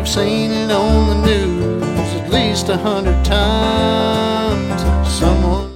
you've seen it on the news at least 100 times. Someone